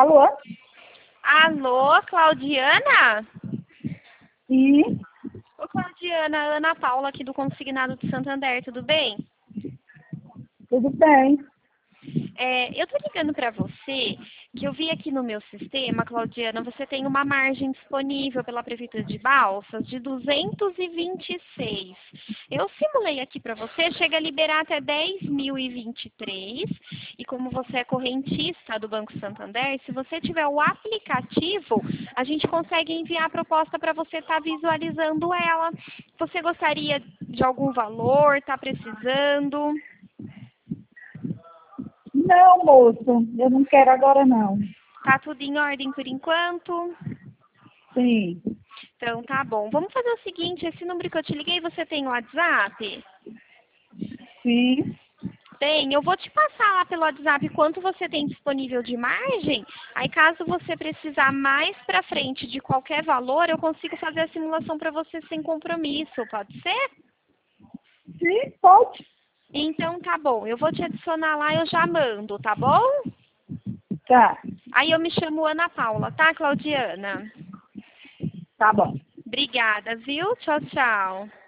Alô? Alô, Claudiana? Sim, Ô, Claudiana, Ana Paula aqui do Consignado de Santander, tudo bem? tudo bem. Eu tô ligando para você, que eu vi aqui no meu sistema, Claudiana, você tem uma margem disponível pela Prefeitura de Balsas de 226. Eu simulei aqui para você, chega a liberar até 10.023. E como você é correntista do Banco Santander, se você tiver o aplicativo, a gente consegue enviar a proposta para você estar visualizando ela. Você gostaria de algum valor? Está precisando? Não, moço, eu não quero agora não. Tá tudo em ordem por enquanto? Sim, Então tá bom. Vamos fazer o seguinte, esse número que eu te liguei, você tem o WhatsApp? sim, Tem, eu vou te passar lá pelo WhatsApp quanto você tem disponível de margem. Aí caso você precisar mais pra frente de qualquer valor, eu consigo fazer a simulação para você sem compromisso, pode ser? sim, pode. Então tá bom, eu vou te adicionar lá, eu já mando, tá bom? Tá, Aí eu me chamo Ana Paula, tá, Claudiana? tá bom. Obrigada, viu? Tchau, tchau.